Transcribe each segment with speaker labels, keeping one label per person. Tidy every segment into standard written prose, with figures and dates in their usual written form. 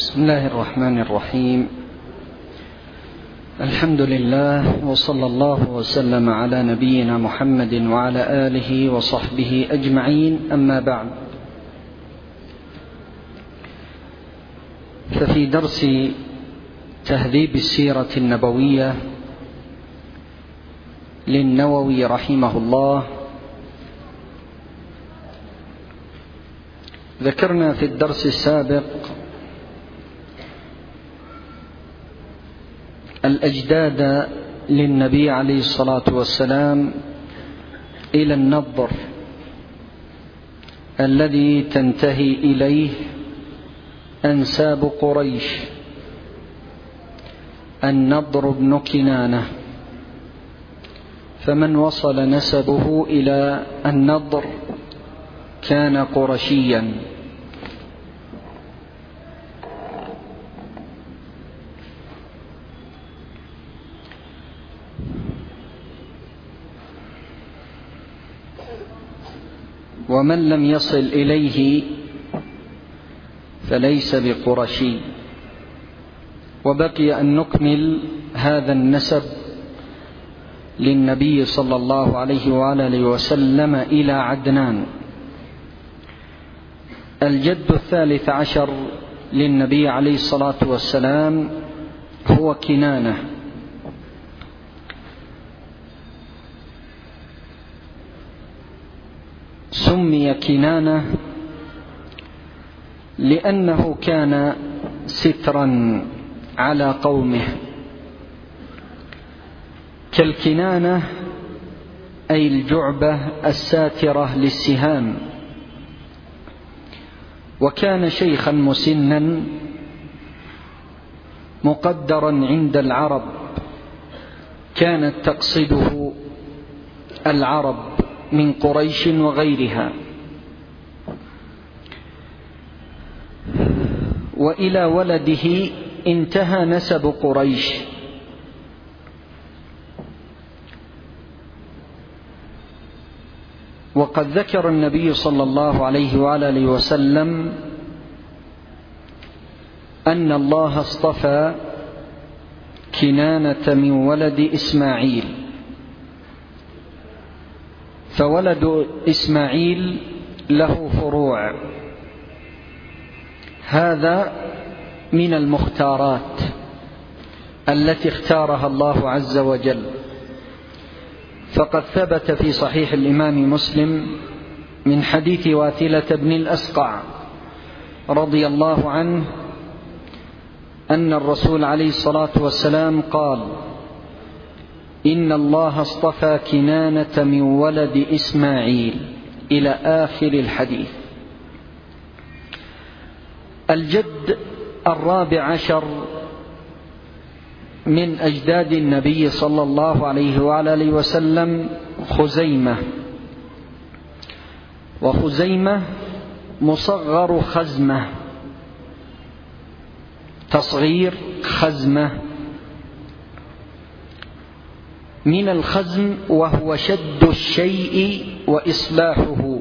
Speaker 1: بسم الله الرحمن الرحيم. الحمد لله، وصلى الله وسلم على نبينا محمد وعلى آله وصحبه أجمعين. أما بعد، ففي درس تهذيب السيرة النبوية للنووي رحمه الله، ذكرنا في الدرس السابق الأجداد للنبي عليه الصلاة والسلام إلى النضر الذي تنتهي إليه أنساب قريش. النضر بن كنانة، فمن وصل نسبه إلى النضر كان قرشيا. ومن لم يصل إليه فليس بقرشي. وبقي أن نكمل هذا النسب للنبي صلى الله عليه وآله وسلم إلى عدنان. الجد 13 للنبي عليه الصلاة والسلام هو كنانة. سمي كنانة لأنه كان سترا على قومه، كالكنانة أي الجعبة الساترة للسهام. وكان شيخا مسنا مقدرا عند العرب، كانت تقصده العرب من قريش وغيرها. وإلى ولده انتهى نسب قريش. وقد ذكر النبي صلى الله عليه وآله وسلم أن الله اصطفى كنانة من ولد إسماعيل، فولد إسماعيل له فروع. هذا من المختارات التي اختارها الله عز وجل. فقد ثبت في صحيح الإمام مسلم من حديث واثلة بن الأسقع رضي الله عنه أن الرسول عليه الصلاة والسلام قال: إن الله اصطفى كنانة من ولد إسماعيل، إلى آخر الحديث. الجد 14 من أجداد النبي صلى الله عليه وآله وسلم خزيمة. وخزيمة مصغر خزمة، تصغير خزمة، من الخزم وهو شد الشيء وإصلاحه.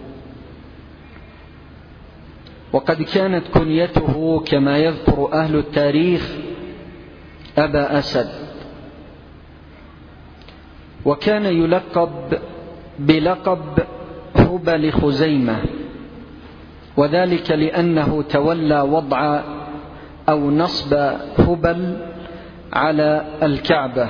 Speaker 1: وقد كانت كنيته كما يذكر أهل التاريخ أبا أسد. وكان يلقب بلقب هبل خزيمة، وذلك لأنه تولى وضع أو نصب هبل على الكعبة.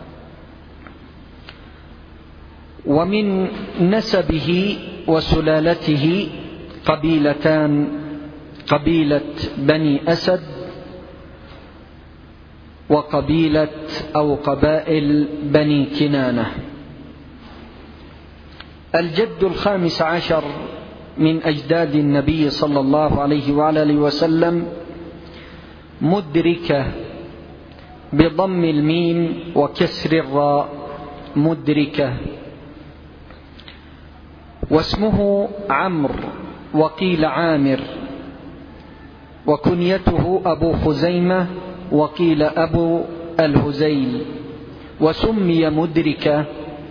Speaker 1: ومن نسبه وسلالته قبيلتان: قبيلة بني أسد وقبيلة أو قبائل بني كنانة. الجد 15 من أجداد النبي صلى الله عليه وآله وسلم مدركة بضم الميم وكسر الراء، مدركة. واسمه عمرو، وقيل عامر. وكنيته أبو خزيمة، وقيل أبو الهزيل. وسمي مدركة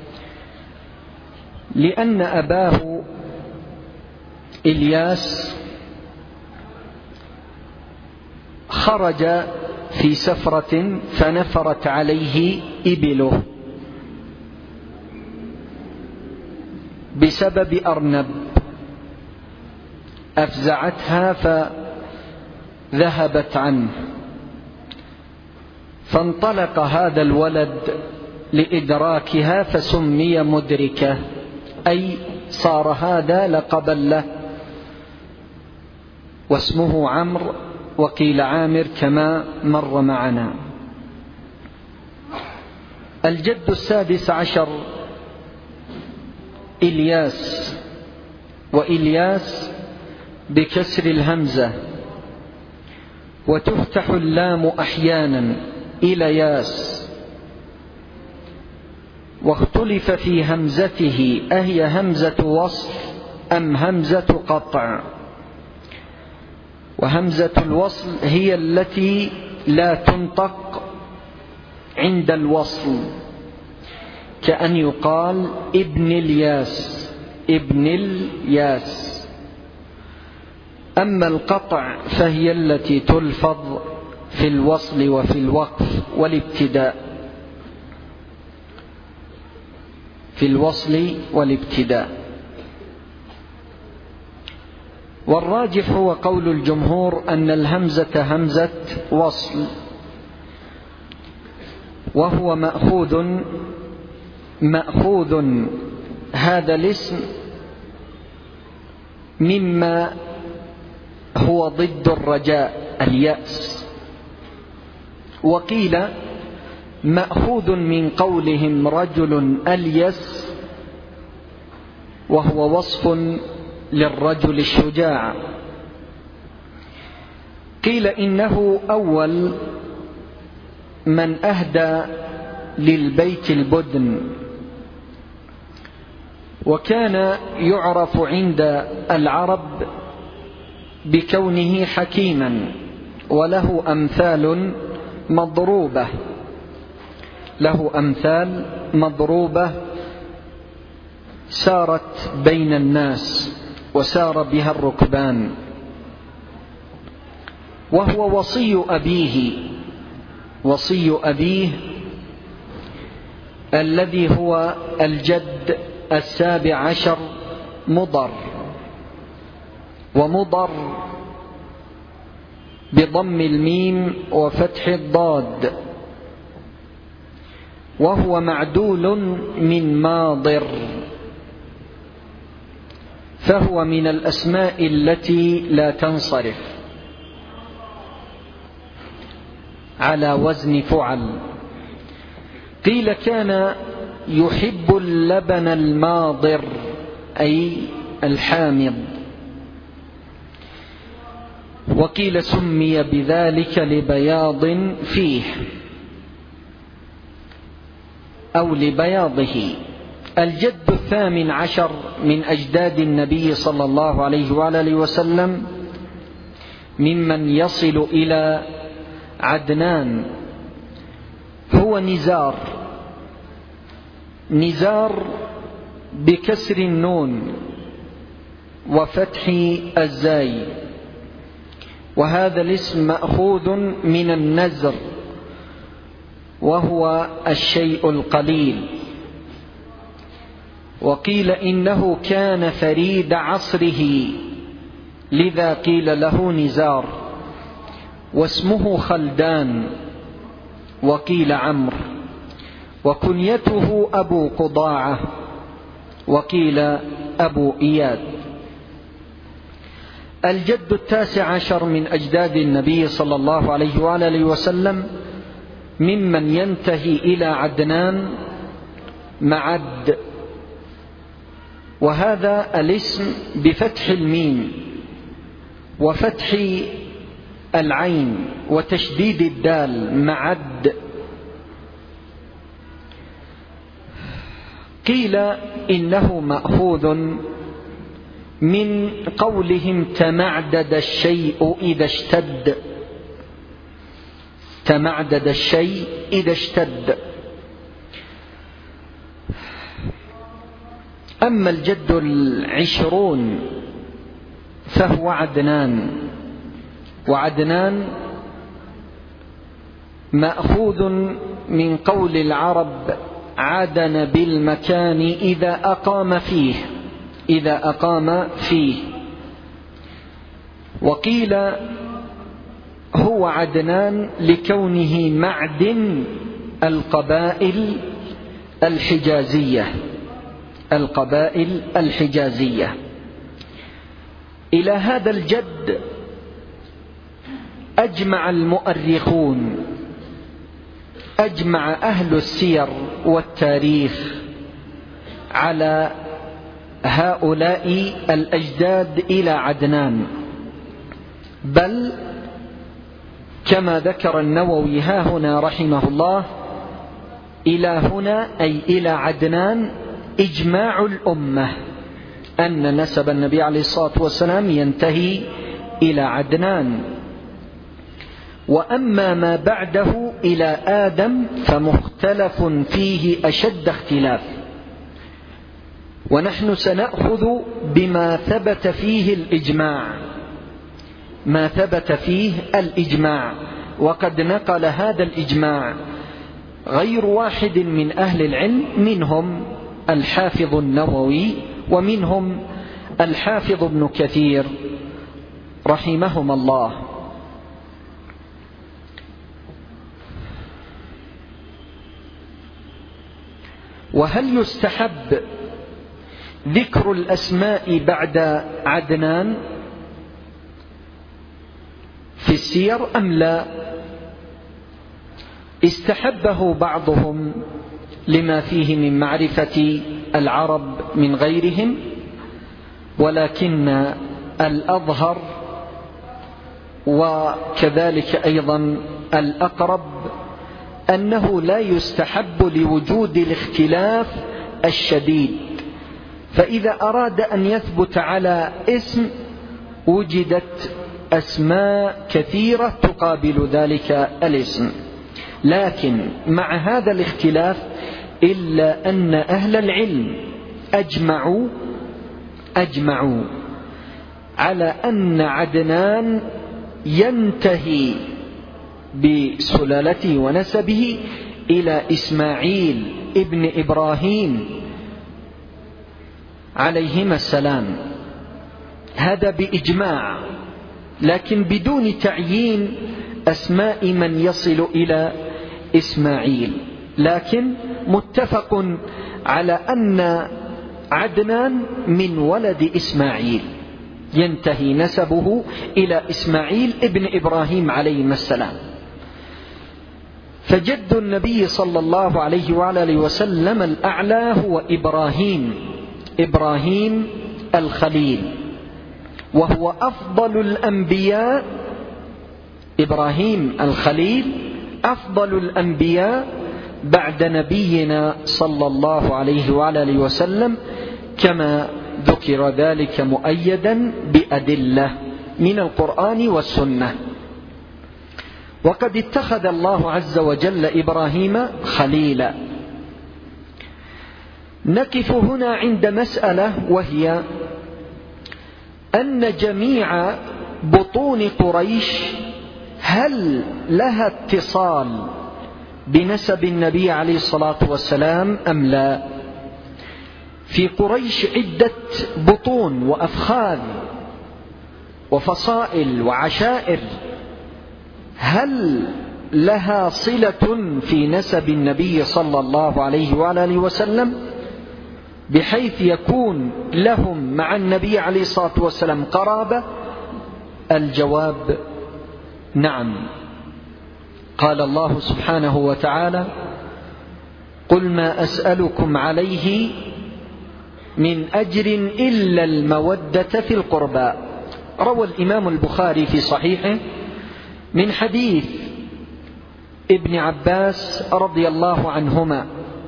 Speaker 1: لأن أباه إلياس خرج في سفرة فنفرت عليه إبله بسبب أرنب أفزعتها فذهبت عنه، فانطلق هذا الولد لإدراكها فسمي مدركة، أي صار هذا لقبا له، واسمه عمرو وقيل عامر كما مر معنا. الجد السادس عشر إلياس، وإلياس بكسر الهمزة وتفتح اللام أحيانا إلياس، واختلف في همزته أهي همزة وصل أم همزة قطع. وهمزة الوصل هي التي لا تنطق عند الوصل، كأن يقال ابن الياس ابن الياس. أما القطع فهي التي تلفظ في الوصل وفي الوقف والابتداء، في الوصل والابتداء. والراجح هو قول الجمهور أن الهمزة همزة وصل، وهو مأخوذ هذا الاسم مما هو ضد الرجاء اليأس. وقيل مأخوذ من قولهم رجل أليس، وهو وصف للرجل الشجاع. قيل إنه أول من أهدى للبيت البدن، وكان يعرف عند العرب بكونه حكيما، وله أمثال مضروبة، له أمثال مضروبة سارت بين الناس وسار بها الركبان. وهو وصي أبيه الذي هو الجد السابع عشر مضر، ومضر بضم الميم وفتح الضاد، وهو معدول من ماضر، فهو من الأسماء التي لا تنصرف على وزن فعل. قيل كان يحب اللبن الماضر أي الحامض، وقيل سمي بذلك لبياض فيه أو لبياضه. الجد الثامن عشر من أجداد النبي صلى الله عليه وآله وسلم ممن يصل إلى عدنان هو نزار بكسر النون وفتح الزاي، وهذا الاسم مأخوذ من النزر، وهو الشيء القليل. وقيل إنه كان فريد عصره، لذا قيل له نزار، واسمه خلدان، وقيل عمرو، وكنيته أبو قضاعة، وقيل أبو إياد. الجد التاسع عشر من أجداد النبي صلى الله عليه وآله وسلم ممن ينتهي إلى عدنان معد، وهذا الاسم بفتح الميم وفتح العين وتشديد الدال معد. قيل إنه مأخوذ من قولهم تمعدد الشيء إذا اشتد، تمعدد الشيء إذا اشتد. أما الجد العشرون فهو عدنان، وعدنان مأخوذ من قول العرب عدن بالمكان إذا أقام فيه. وقيل هو عدنان لكونه معدن القبائل الحجازية. إلى هذا الجد أجمع المؤرخون، أجمع أهل السير والتاريخ على هؤلاء الأجداد إلى عدنان، بل كما ذكر النووي هاهنا رحمه الله إلى هنا أي إلى عدنان إجماع الأمة أن نسب النبي عليه الصلاة والسلام ينتهي إلى عدنان. وأما ما بعده إلى آدم فمختلف فيه أشد اختلاف، ونحن سنأخذ بما ثبت فيه الإجماع، وقد نقل هذا الإجماع غير واحد من أهل العلم، منهم الحافظ النووي ومنهم الحافظ ابن كثير رحمهما الله. وهل يستحب ذكر الأسماء بعد عدنان في السير أم لا؟ استحبه بعضهم لما فيه من معرفة العرب من غيرهم، ولكن الأظهر وكذلك أيضا الأقرب أنه لا يستحب لوجود الاختلاف الشديد، فإذا أراد أن يثبت على اسم وجدت أسماء كثيرة تقابل ذلك الاسم. لكن مع هذا الاختلاف إلا أن أهل العلم أجمعوا على أن عدنان ينتهي بسلالته ونسبه إلى إسماعيل ابن إبراهيم عليهما السلام، هذا بإجماع، لكن بدون تعيين أسماء من يصل إلى إسماعيل، لكن متفق على أن عدنان من ولد إسماعيل، ينتهي نسبه إلى إسماعيل ابن إبراهيم عليهما السلام. فجد النبي صلى الله عليه وعلى وسلم الأعلى هو إبراهيم الخليل، وهو أفضل الأنبياء. إبراهيم الخليل أفضل الأنبياء بعد نبينا صلى الله عليه وعلى وسلم، كما ذكر ذلك مؤيدا بأدلة من القرآن والسنة. وقد اتخذ الله عز وجل إبراهيم خليلا. نقف هنا عند مسألة، وهي أن جميع بطون قريش هل لها اتصال بنسب النبي عليه الصلاة والسلام أم لا؟ في قريش عدة بطون وأفخاذ وفصائل وعشائر، هل لها صلة في نسب النبي صلى الله عليه وآله وسلم بحيث يكون لهم مع النبي عليه الصلاة والسلام قرابة؟ الجواب نعم. قال الله سبحانه وتعالى: قل ما أسألكم عليه من أجر إلا المودة في القربى. روى الإمام البخاري في صحيحه من حديث ابن عباس رضي الله عنهما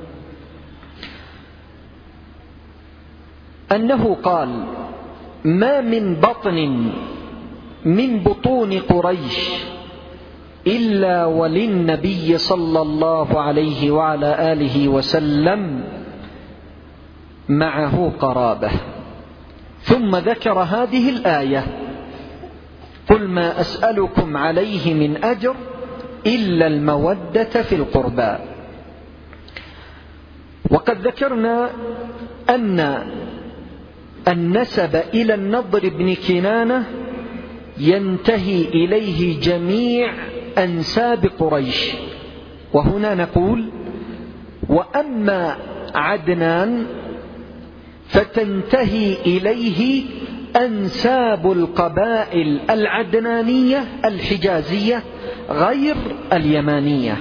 Speaker 1: أنه قال: ما من بطن من بطون قريش إلا وللنبي صلى الله عليه وعلى آله وسلم معه قرابة. ثم ذكر هذه الآية: قل ما أسألكم عليه من أجر إلا المودة في القربى. وقد ذكرنا أن النسب إلى النضر بن كنانة ينتهي إليه جميع أنساب قريش. وهنا نقول: وأما عدنان فتنتهي إليه أنساب القبائل العدنانية الحجازية غير اليمانية.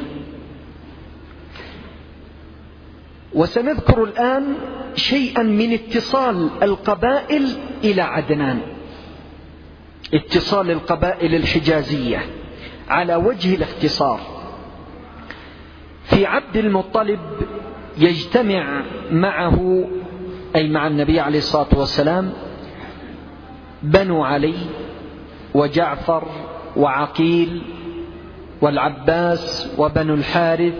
Speaker 1: وسنذكر الآن شيئا من اتصال القبائل إلى عدنان، اتصال القبائل الحجازية على وجه الاختصار. في عبد المطلب يجتمع معه، أي مع النبي عليه الصلاة والسلام، بنو علي وجعفر وعقيل والعباس وبنو الحارث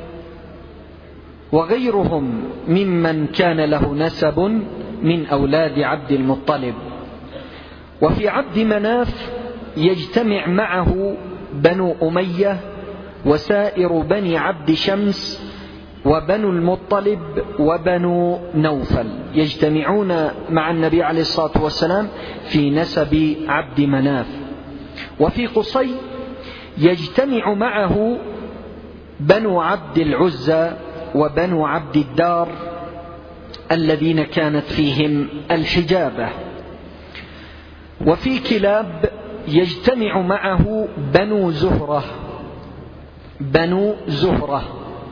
Speaker 1: وغيرهم ممن كان له نسب من أولاد عبد المطلب. وفي عبد مناف يجتمع معه بنو أمية وسائر بني عبد شمس وبنو المطلب وبنو نوفل، يجتمعون مع النبي عليه الصلاة والسلام في نسب عبد مناف. وفي قصي يجتمع معه بنو عبد العزى وبنو عبد الدار الذين كانت فيهم الحجابة. وفي كلاب يجتمع معه بنو زهرة،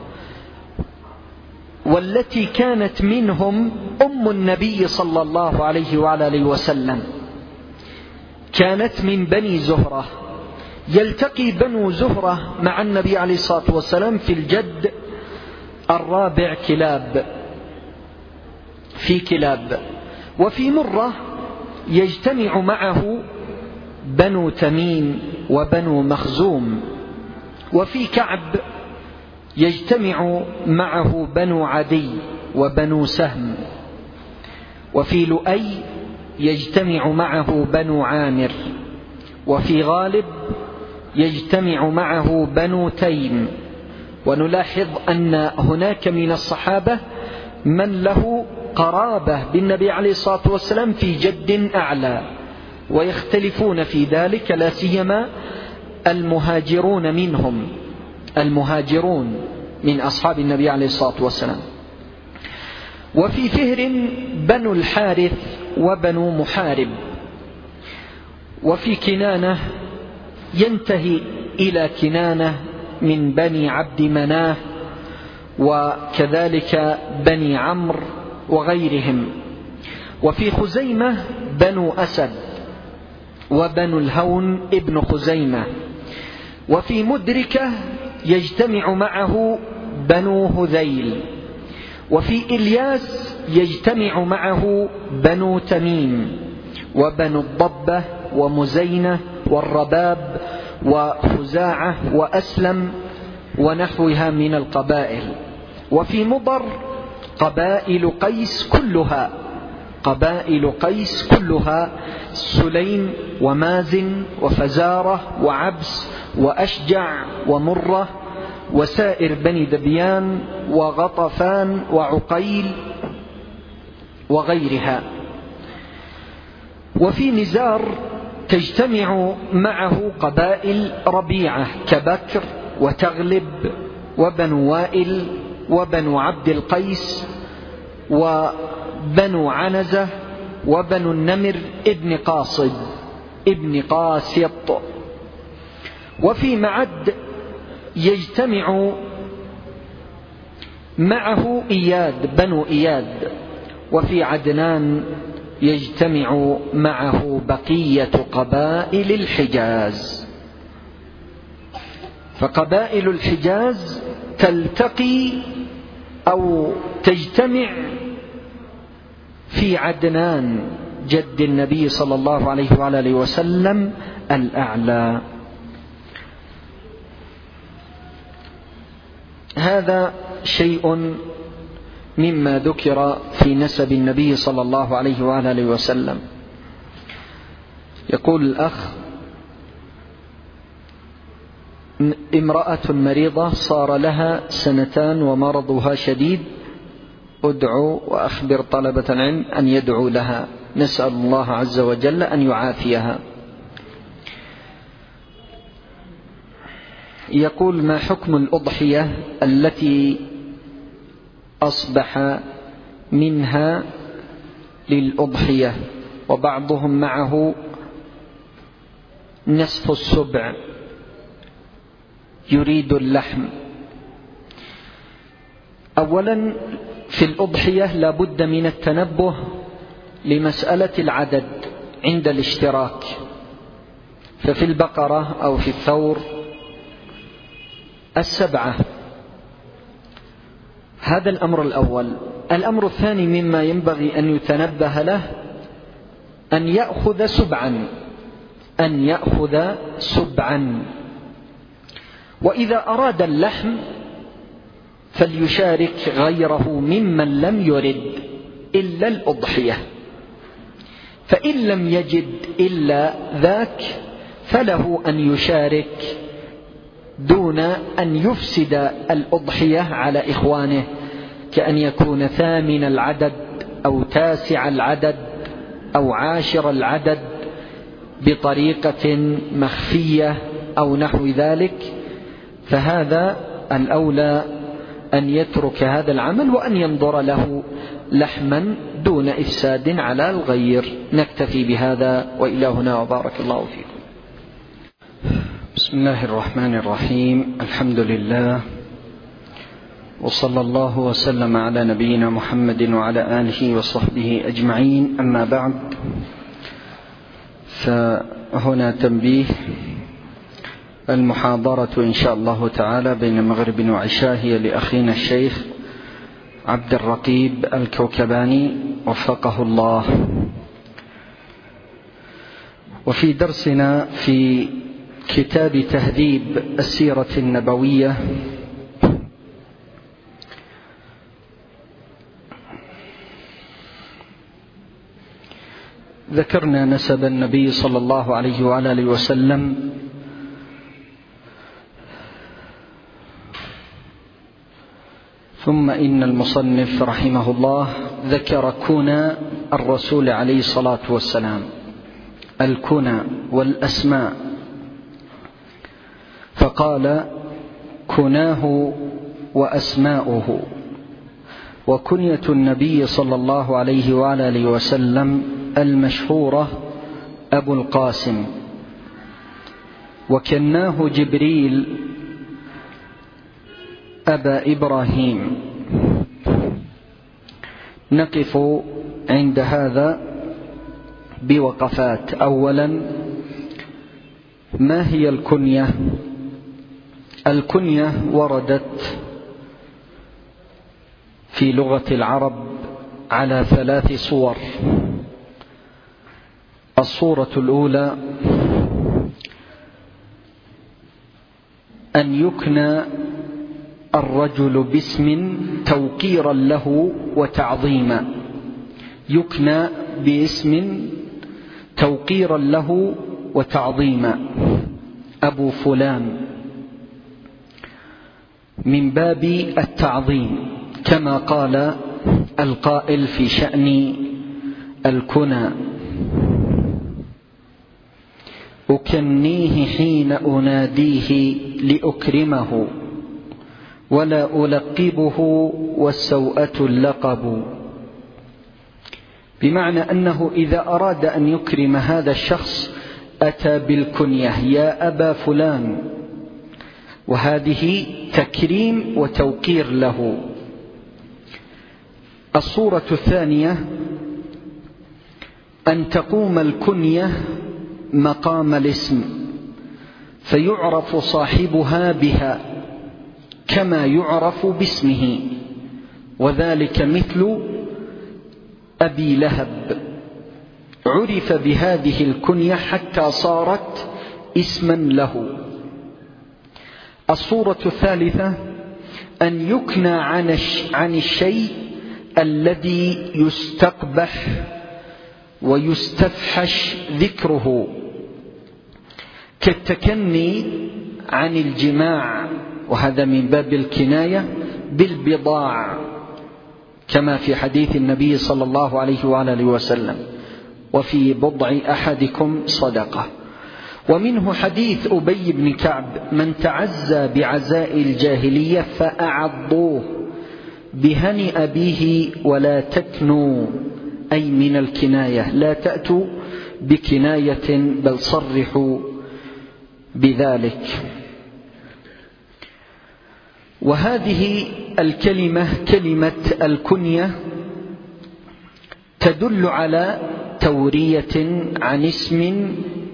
Speaker 1: والتي كانت منهم أم النبي صلى الله عليه وآله وسلم، كانت من بني زهرة. يلتقي بنو زهرة مع النبي عليه الصلاة والسلام في الجد الرابع كلاب، في كلاب. وفي مرة يجتمع معه بنو تميم وبنو مخزوم. وفي كعب يجتمع معه بنو عدي وبنو سهم. وفي لؤي يجتمع معه بنو عامر. وفي غالب يجتمع معه بنو تيم. ونلاحظ أن هناك من الصحابة من له قرابة بالنبي عليه الصلاة والسلام في جد أعلى، ويختلفون في ذلك، لا سيما المهاجرون منهم، المهاجرون من أصحاب النبي عليه الصلاة والسلام. وفي فهر بنو الحارث وبنو محارب. وفي كنانة ينتهي إلى كنانة من بني عبد مناف وكذلك بني عمرو وغيرهم. وفي خزيمة بنو أسد وبنو الهون ابن خزيمة. وفي مدركة يجتمع معه بنو هذيل. وفي إلياس يجتمع معه بنو تميم وبنو الضبة ومزينة والرباب وخزاعة وأسلم ونحوها من القبائل. وفي مضر قبائل قيس كلها سليم ومازن وفزارة وعبس وأشجع ومرة وسائر بني ذبيان وغطفان وعقيل وغيرها. وفي نزار تجتمع معه قبائل ربيعة كبكر وتغلب وبنو وائل وبنو عبد القيس وبنو عنزة وبنو النمر ابن قاسط. وفي معد يجتمع معه بنو إياد. وفي عدنان يجتمع معه بقية قبائل الحجاز. فقبائل الحجاز تلتقي أو تجتمع في عدنان جد النبي صلى الله عليه وآله وسلم الأعلى. هذا شيء مما ذكر في نسب النبي صلى الله عليه وآله وسلم. يقول الأخ: امرأة مريضة صار لها 2 ومرضها شديد، ادعوا وأخبر طلبة العلم أن يدعوا لها، نسأل الله عز وجل أن يعافيها. يقول: ما حكم الأضحية التي أصبح منها للأضحية وبعضهم معه نصف السبع يريد اللحم؟ أولا في الأضحية لا بد من التنبه لمسألة العدد عند الاشتراك، ففي البقرة أو في الثور 7. هذا الأمر الأول. الأمر الثاني مما ينبغي أن يتنبه له أن يأخذ سبعا، وإذا أراد اللحم فليشارك غيره ممن لم يرد إلا الأضحية، فإن لم يجد إلا ذاك فله أن يشارك دون أن يفسد الأضحية على إخوانه، كأن يكون 8 العدد أو 9 العدد أو 10 العدد بطريقة مخفية أو نحو ذلك. فهذا الأولى أن يترك هذا العمل وأن ينظر له لحما دون إفساد على الغير. نكتفي بهذا، وإلى هنا وبارك الله فيكم.
Speaker 2: بسم الله الرحمن الرحيم. الحمد لله، وصلى الله وسلم على نبينا محمد وعلى آله وصحبه أجمعين. أما بعد، فهنا تنبيه: المحاضرة إن شاء الله تعالى بين مغرب وعشاء هي لأخينا الشيخ عبد الرقيب الكوكباني وفقه الله. وفي درسنا في كتاب تهذيب السيرة النبوية ذكرنا نسب النبي صلى الله عليه وآله وسلم، ثم إن المصنف رحمه الله ذكر كنى الرسول عليه الصلاة والسلام، الكنى والأسماء، فقال: كناه وأسماؤه. وكنية النبي صلى الله عليه وآله وسلم المشهورة أبو القاسم، وكناه جبريل أبا إبراهيم. نقف عند هذا بوقفات. أولا، ما هي الكنية؟ الكنية وردت في لغة العرب على 3 صور. الصورة الأولى أن يكنى الرجل باسم توقيرا له وتعظيما، يكنى باسم توقيرا له وتعظيما، أبو فلان، من باب التعظيم، كما قال القائل في شأن الكنى: أكنيه حين أناديه لأكرمه، ولا ألقبه والسوءة اللقب. بمعنى أنه إذا أراد أن يكرم هذا الشخص أتى بالكنية: يا أبا فلان، وهذه تكريم وتوقير له. الصورة الثانية أن تقوم الكنية مقام الاسم، فيعرف صاحبها بها كما يعرف باسمه، وذلك مثل أبي لهب، عرف بهذه الكنية حتى صارت اسما له. الصورة الثالثة أن يكنى عن الشيء الذي يستقبح ويستفحش ذكره، كالتكني
Speaker 1: عن الجماع، وهذا من باب الكناية بالبضاع، كما في حديث النبي صلى الله عليه وآله وسلم: وفي بضع أحدكم صدقة. ومنه حديث أبي بن كعب: من تعزى بعزاء الجاهلية فأعضوه بهنئ به ولا تكنوا، أي من الكناية، لا تأتوا بكناية بل صرحوا بذلك. وهذه الكلمة كلمة الكنية تدل على تورية عن اسم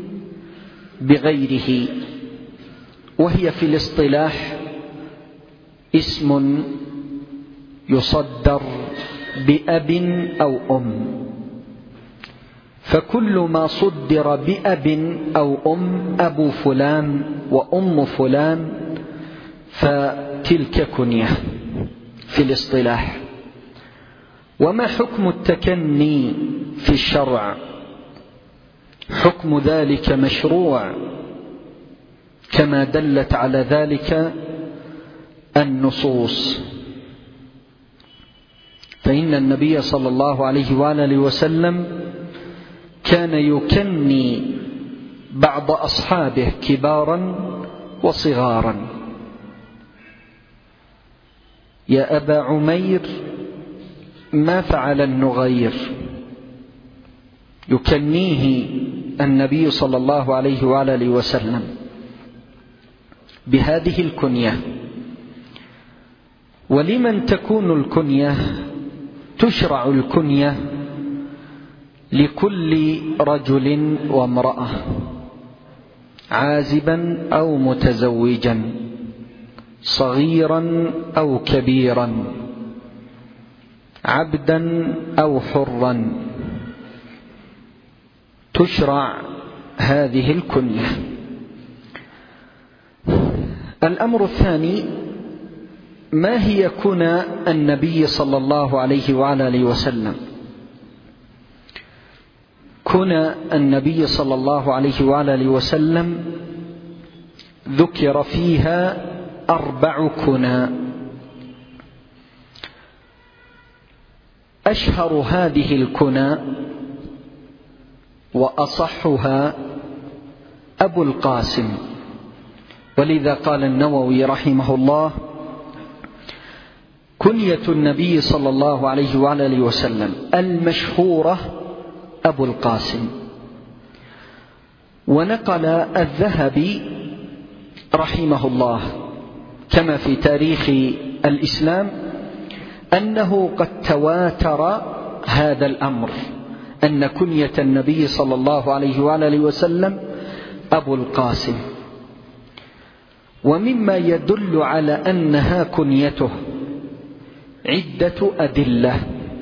Speaker 1: بغيره، وهي في الاصطلاح اسم يصدر بأب أو أم، فكل ما صدر بأب أو أم، أبو فلان وأم فلان، فتلك كنية في الاصطلاح. وما حكم التكني في الشرع؟ حكم ذلك مشروع، كما دلت على ذلك النصوص. فإن النبي صلى الله عليه وآله وسلم كان يكني بعض أصحابه كبارا وصغارا: يا أبا عمير ما فعل النغير. يكنيه النبي صلى الله عليه وآله وسلم بهذه الكنية. ولمن تكون الكنية؟ تشرع الكنية لكل رجل وامرأة، عازبا أو متزوجا، صغيرا أو كبيرا، عبدا أو حرا، تشرع هذه الكنية. الأمر الثاني: ما هي كنى النبي صلى الله عليه وآله وسلم؟ كنى النبي صلى الله عليه وآله وسلم ذكر فيها 4 كنى. أشهر هذه الكنى وأصحها أبو القاسم، ولذا قال النووي رحمه الله: كنية النبي صلى الله عليه وآله وسلم المشهورة أبو القاسم. ونقل الذهبي رحمه الله كما في تاريخ الإسلام أنه قد تواتر هذا الأمر، أن كنية النبي صلى الله عليه وآله وسلم أبو القاسم. ومما يدل على أنها كنيته عدة أدلة،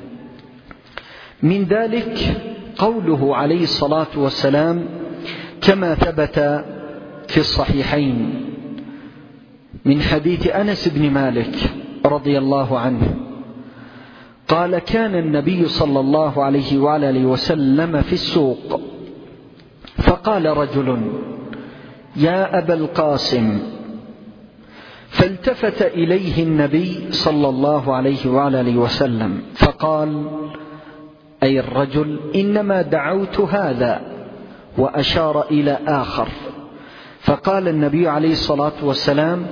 Speaker 1: من ذلك قوله عليه الصلاة والسلام كما ثبت في الصحيحين من حديث أنس بن مالك رضي الله عنه قال: كان النبي صلى الله عليه وآله وسلم في السوق، فقال رجل: يا أبا القاسم، فالتفت إليه النبي صلى الله عليه وآله وسلم فقال: أي الرجل، إنما دعوت هذا، وأشار إلى آخر. فقال النبي عليه الصلاة والسلام: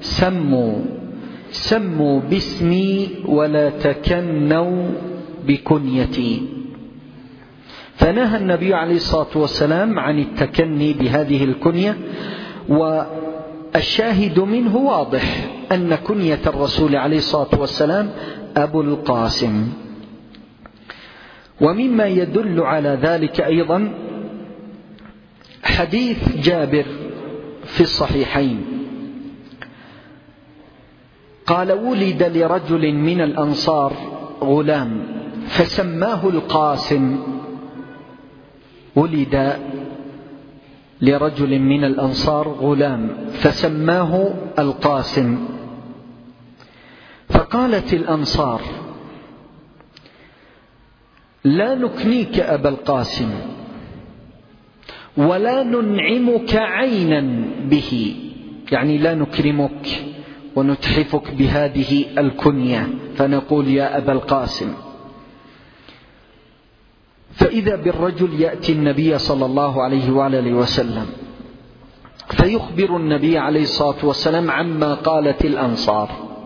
Speaker 1: سموا باسمي ولا تكنوا بكنيتي. فنهى النبي عليه الصلاة والسلام عن التكني بهذه الكنية. والشاهد منه واضح أن كنية الرسول عليه الصلاة والسلام أبو القاسم. ومما يدل على ذلك أيضا حديث جابر في الصحيحين قال: ولد لرجل من الأنصار غلام فسماه القاسم. ولد لرجل من الأنصار غلام فسماه القاسم. فقالت الأنصار: لا نكنيك أبا القاسم ولا ننعمك عينا به، يعني لا نكرمك ونتحفك بهذه الكنية فنقول يا أبا القاسم. فإذا بالرجل يأتي النبي صلى الله عليه وآله وسلم فيخبر النبي عليه الصلاة والسلام عما قالت الأنصار.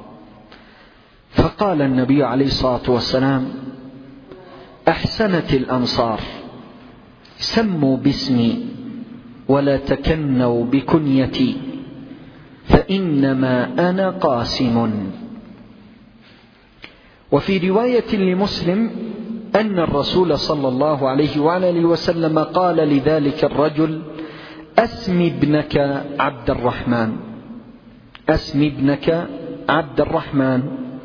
Speaker 1: فقال النبي عليه الصلاة والسلام: أحسنت الأنصار، سموا باسمي ولا تكنوا بكنيتي، فإنما أنا قاسم. وفي رواية لمسلم أن الرسول صلى الله عليه وآله وسلم قال لذلك الرجل: أسم ابنك عبد الرحمن، أسم ابنك عبد الرحمن.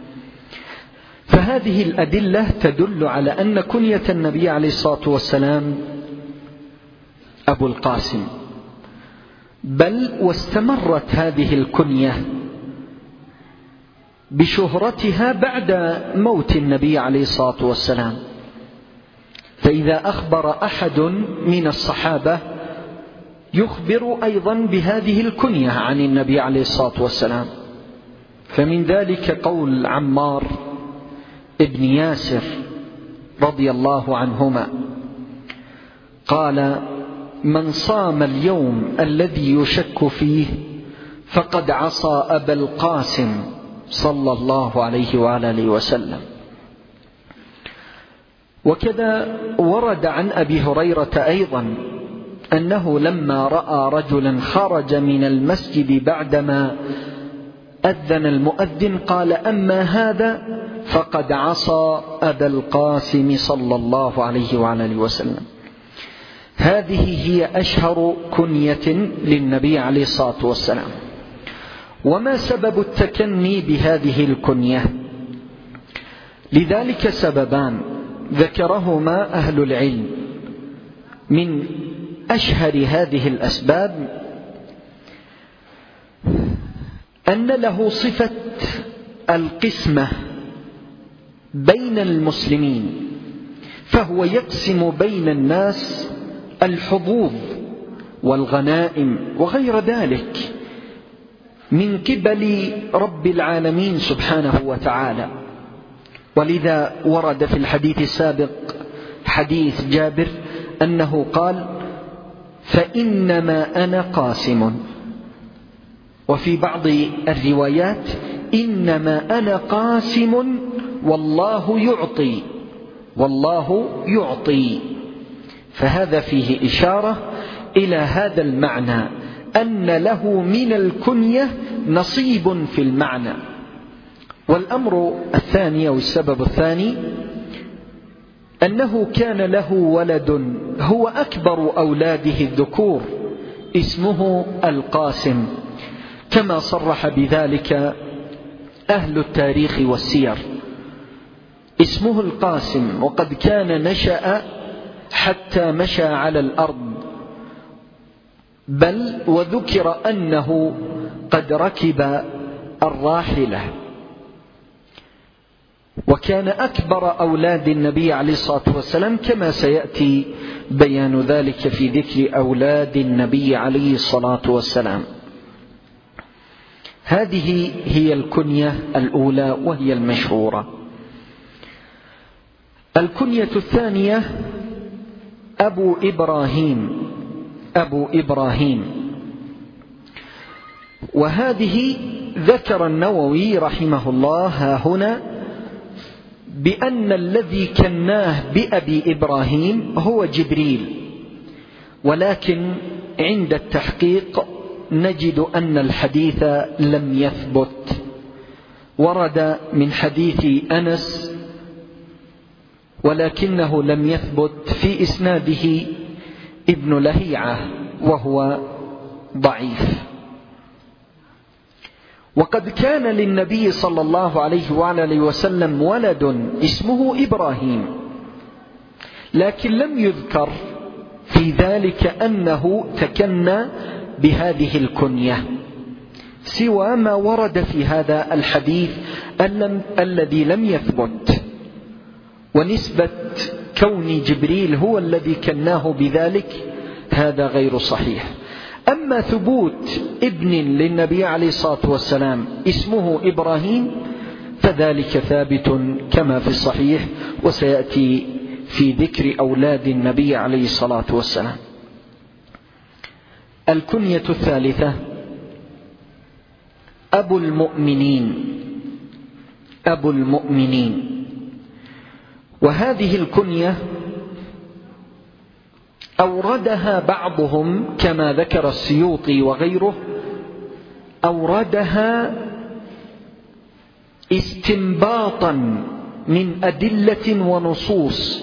Speaker 1: فهذه الأدلة تدل على أن كنية النبي عليه الصلاة والسلام أبو القاسم، بل واستمرت هذه الكنية بشهرتها بعد موت النبي عليه الصلاة والسلام. فإذا أخبر أحد من الصحابة يخبر أيضا بهذه الكنية عن النبي عليه الصلاة والسلام. فمن ذلك قول عمار ابن ياسر رضي الله عنهما قال: من صام اليوم الذي يشك فيه فقد عصى أبا القاسم صلى الله عليه وآله وسلم. وكذا ورد عن أبي هريرة أيضا أنه لما رأى رجلا خرج من المسجد بعدما أذن المؤذن قال: أما هذا فقد عصى أبا القاسم صلى الله عليه وآله وسلم. هذه هي أشهر كنية للنبي عليه الصلاة والسلام. وما سبب التكني بهذه الكنية؟ لذلك سببان ذكرهما أهل العلم. من أشهر هذه الأسباب أن له صفة القسمة بين المسلمين، فهو يقسم بين الناس الحظوظ والغنائم وغير ذلك من قبل رب العالمين سبحانه وتعالى. ولذا ورد في الحديث السابق حديث جابر أنه قال: فإنما أنا قاسم. وفي بعض الروايات: إنما أنا قاسم والله يعطي، والله يعطي. فهذا فيه إشارة إلى هذا المعنى، أن له من الكنية نصيب في المعنى. والأمر الثاني والسبب الثاني أنه كان له ولد هو أكبر أولاده الذكور اسمه القاسم، كما صرح بذلك أهل التاريخ والسير. اسمه القاسم، وقد كان نشأ حتى مشى على الأرض، بل وذكر أنه قد ركب الراحلة. وكان أكبر أولاد النبي عليه الصلاة والسلام، كما سيأتي بيان ذلك في ذكر أولاد النبي عليه الصلاة والسلام. هذه هي الكنية الأولى وهي المشهورة. الكنية الثانية أبو إبراهيم، أبو إبراهيم. وهذه ذكر النووي رحمه الله هنا بأن الذي كناه بأبي إبراهيم هو جبريل، ولكن عند التحقيق نجد أن الحديث لم يثبت. ورد من حديث أنس ولكنه لم يثبت، في إسناده ابن لهيعة وهو ضعيف. وقد كان للنبي صلى الله عليه وآله وسلم ولد اسمه إبراهيم، لكن لم يذكر في ذلك أنه تكنى بهذه الكنية، سوى ما ورد في هذا الحديث الذي لم يثبت. ونسبة كون جبريل هو الذي كناه بذلك هذا غير صحيح. أما ثبوت ابن للنبي عليه الصلاة والسلام اسمه إبراهيم فذلك ثابت كما في الصحيح، وسيأتي في ذكر أولاد النبي عليه الصلاة والسلام. الكنية الثالثة أبو المؤمنين. أبو المؤمنين، وهذه الكنية أوردها بعضهم كما ذكر السيوطي وغيره، أوردها استنباطا من أدلة ونصوص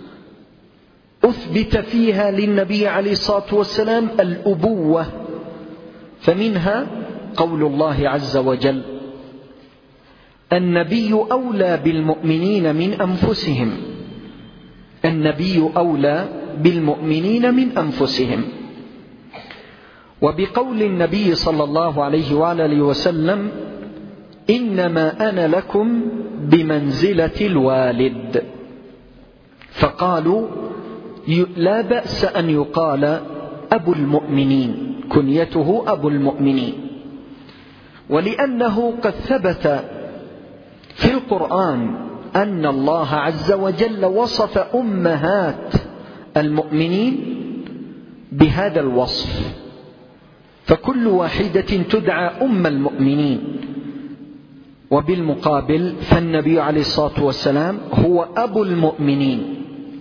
Speaker 1: أثبت فيها للنبي عليه الصلاة والسلام الأبوة، فمنها قول الله عز وجل: النبي أولى بالمؤمنين من أنفسهم. النبي أولى بالمؤمنين من أنفسهم. وبقول النبي صلى الله عليه وآله وسلم: إنما أنا لكم بمنزلة الوالد. فقالوا لا بأس أن يقال أبو المؤمنين، كنيته أبو المؤمنين، ولأنه قد ثبت في القرآن أن الله عز وجل وصف أمهات المؤمنين بهذا الوصف، فكل واحدة تدعى أم المؤمنين. وبالمقابل فالنبي عليه الصلاة والسلام هو أبو المؤمنين.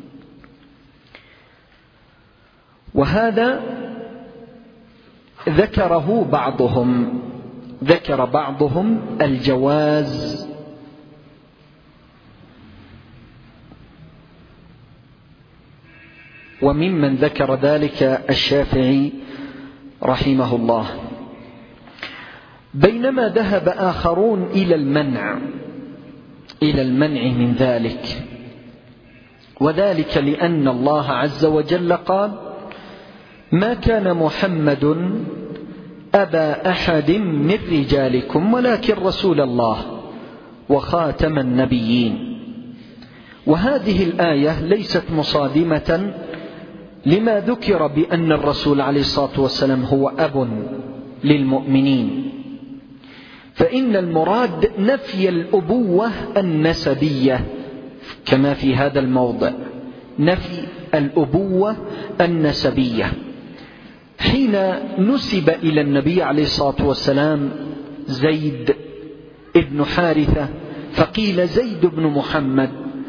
Speaker 1: وهذا ذكر بعضهم الجواز، وممن ذكر ذلك الشافعي رحمه الله، بينما ذهب آخرون إلى المنع من ذلك، وذلك لأن الله عز وجل قال: ما كان محمد أبا أحد من رجالكم ولكن رسول الله وخاتم النبيين. وهذه الآية ليست مصادمة لما ذكر بأن الرسول عليه الصلاة والسلام هو أب للمؤمنين، فإن المراد نفي الأبوة النسبية كما في هذا الموضع، نفي الأبوة النسبية. حين نسب إلى النبي عليه الصلاة والسلام زيد ابن حارثة فقيل زيد بن محمد،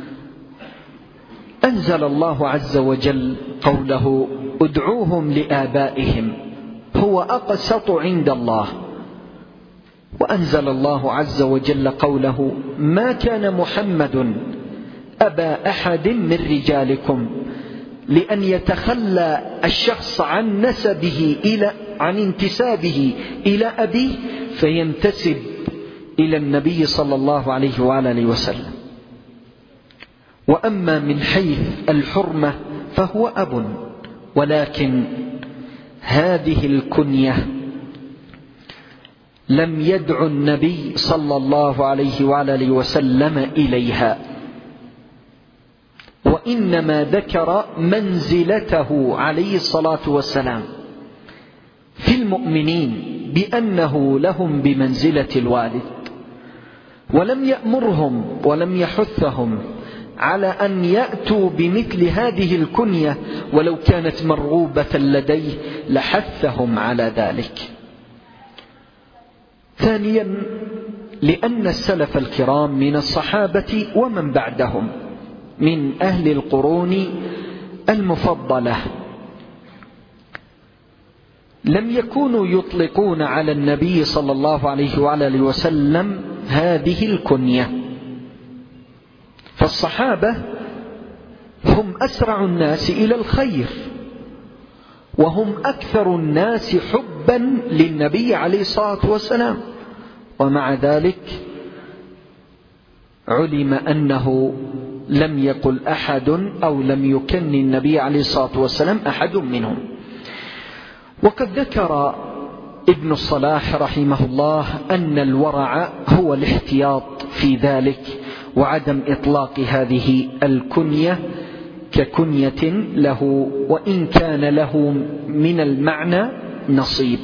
Speaker 1: أنزل الله عز وجل قوله: ادعوهم لآبائهم هو أقسط عند الله. وأنزل الله عز وجل قوله: ما كان محمد أبا أحد من رجالكم، لأن يتخلى الشخص عن نسبه عن انتسابه إلى أبيه فينتسب إلى النبي صلى الله عليه وآله وسلم. وأما من حيث الحرمة فهو أب، ولكن هذه الكنية لم يدع النبي صلى الله عليه وآله وسلم إليها، وإنما ذكر منزلته عليه الصلاة والسلام في المؤمنين بأنه لهم بمنزلة الوالد، ولم يأمرهم ولم يحثهم على أن يأتوا بمثل هذه الكنية، ولو كانت مرغوبة لديه لحثهم على ذلك. ثانيا، لأن السلف الكرام من الصحابة ومن بعدهم من أهل القرون المفضلة لم يكونوا يطلقون على النبي صلى الله عليه وآله وسلم هذه الكنية. فالصحابة هم أسرع الناس إلى الخير، وهم أكثر الناس حبا للنبي عليه الصلاة والسلام، ومع ذلك علم أنه لم يقل أحد أو لم يكن النبي عليه الصلاة والسلام أحد منهم. وقد ذكر ابن الصلاح رحمه الله أن الورع هو الاحتياط في ذلك، وعدم إطلاق هذه الكنية ككنية له، وإن كان له من المعنى نصيب.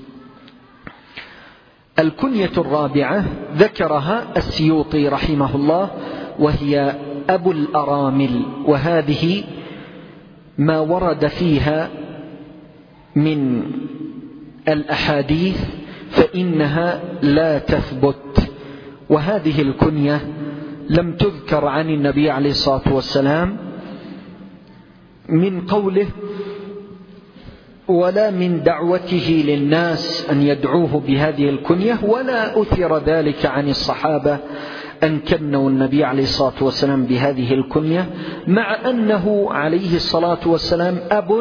Speaker 1: الكنية الرابعة ذكرها السيوطي رحمه الله، وهي أبو الأرامل، وهذه ما ورد فيها من الأحاديث فإنها لا تثبت، وهذه الكنية لم تذكر عن النبي عليه الصلاة والسلام من قوله ولا من دعوته للناس أن يدعوه بهذه الكنية، ولا أثر ذلك عن الصحابة أن كنوا النبي عليه الصلاة والسلام بهذه الكنية، مع أنه عليه الصلاة والسلام أب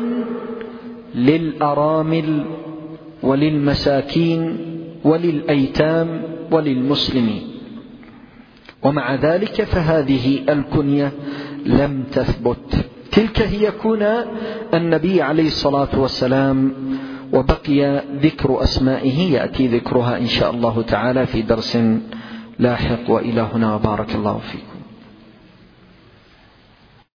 Speaker 1: للأرامل وللمساكين وللأيتام وللمسلمين، ومع ذلك فهذه الكنية لم تثبت. تلك هي كنى النبي عليه الصلاة والسلام، وبقي ذكر أسمائه يأتي ذكرها إن شاء الله تعالى في درس لاحق. وإلى هنا، وبارك الله فيكم.